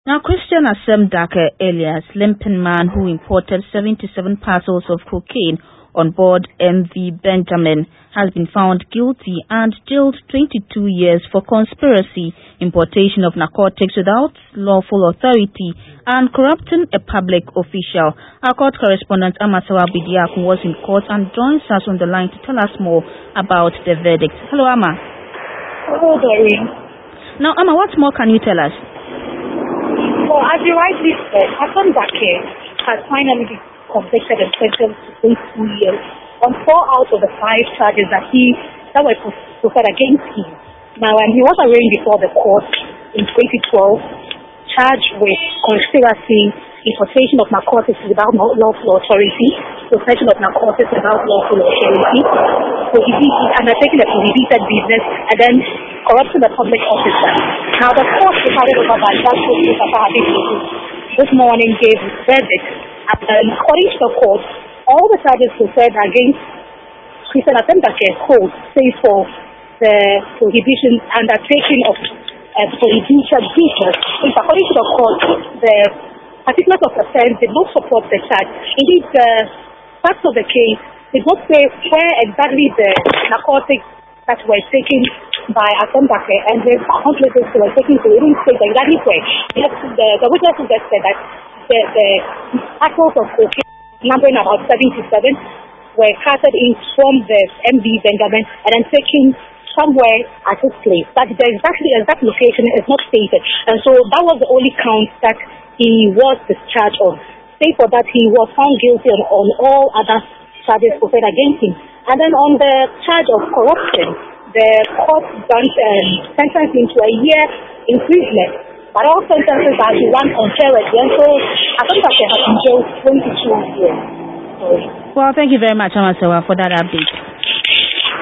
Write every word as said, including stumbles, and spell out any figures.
Now, Christian Asemdake alias Limping Man, who imported seventy-seven parcels of cocaine on board M V Benjamin, has been found guilty and jailed twenty-two years for conspiracy, importation of narcotics without lawful authority, and corrupting a public official. Our court correspondent Amasawa Bidiakun was in court and joins us on the line to tell us more about the verdict. Hello, Ama. Hello, Doreen. Now, Ama, what more can you tell us? Well, as you rightly said, Asemdake has finally been convicted and sentenced to twenty-two years on four out of the five charges that he that were preferred against him. Now, and he was arraigned before the court in twenty twelve, charged with conspiracy, importation of narcotics without lawful authority, possession of narcotics without lawful authority, undertaking a prohibited business, and then corrupting a public officer. Now, the court decided over by Justice this morning gave verdict, and according to the court, all the charges preferred against Christian Asemdake hold, save for the prohibition undertaking of a prohibited business, which according to the court, the particulars of offense did not support the charge. Indeed, the facts of the case did not say where exactly the narcotics that were taken by Asemdake and the accomplices who were taken to even state exactly where. Yes, the, the witnesses just said that the, the parcels of cocaine, numbering about seventy-seven, were carted in from the M V Benjamin and then taken somewhere at this place. But the exactly exact location is not stated. And so that was the only count that he was discharged on. Save for that, he was found guilty on, on all other charges preferred against him. And then on the charge of corruption, the court grant, um, sentenced him to a year imprisonment. But all sentences are to run concurrently. And so I think that they have been jailed twenty-two years. Sorry. Well, thank you very much, Amasawa, for that update.